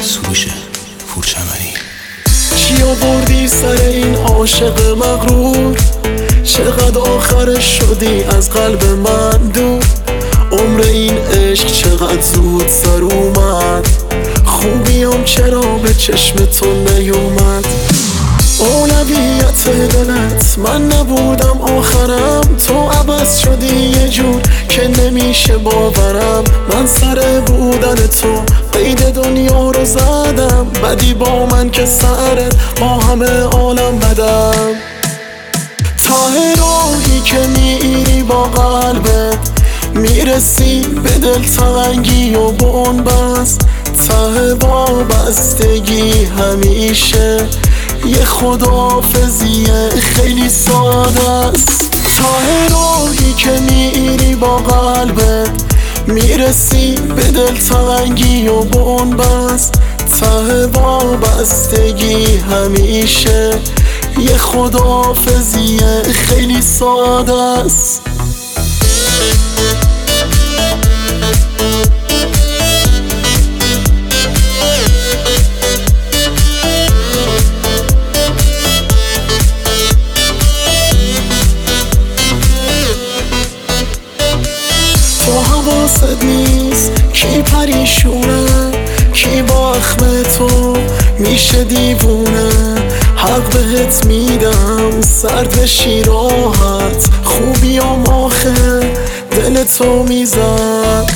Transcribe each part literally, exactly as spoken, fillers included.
سروش پورچمنی. چی آوردی سر این عاشق مغرور؟ چقدر آخرش شدی از قلب من دور؟ عمر این عشق چقدر زود سر اومد، خوبیام چرا به چشم تو نیومد؟ اولویت دلت من نبودم آخرم، تو عوض شدی یه جور که نمیشه باورم. من سر بودن تو قید دنیا رو زدم، بدی با من که سرت با همه عالم بدم. ته راهی که میری با قلبت میرسی به دلتنگی و بنبست، ته وابستگی همیشه یه خداحافظیه خیلی ساده است. ته راهی که میری با قلبت میرسی به دلتنگی و بنبست، ته وابستگی همیشه یه خداحافظیه خیلی ساده است. تو حواست نیست کی پریشونه، کی با اخم تو میشه دیوونه. حق بهت میدم سرد بشی راحت، خوبیام آخه دل تو میزد.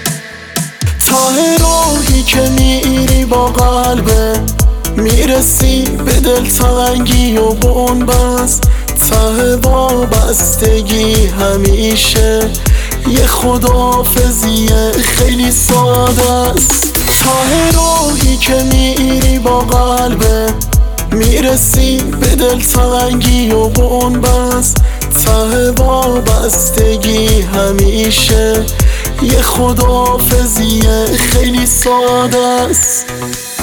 ته راهی که میری با قلبت میرسی به دلتنگی و بنبست، ته وابستگی همیشه یه خداحافظیه خیلی ساده است. ته راهی که میری با قلبت میرسی به دلتنگی و بنبست، ته وابستگی همیشه یه خداحافظیه خیلی ساده است.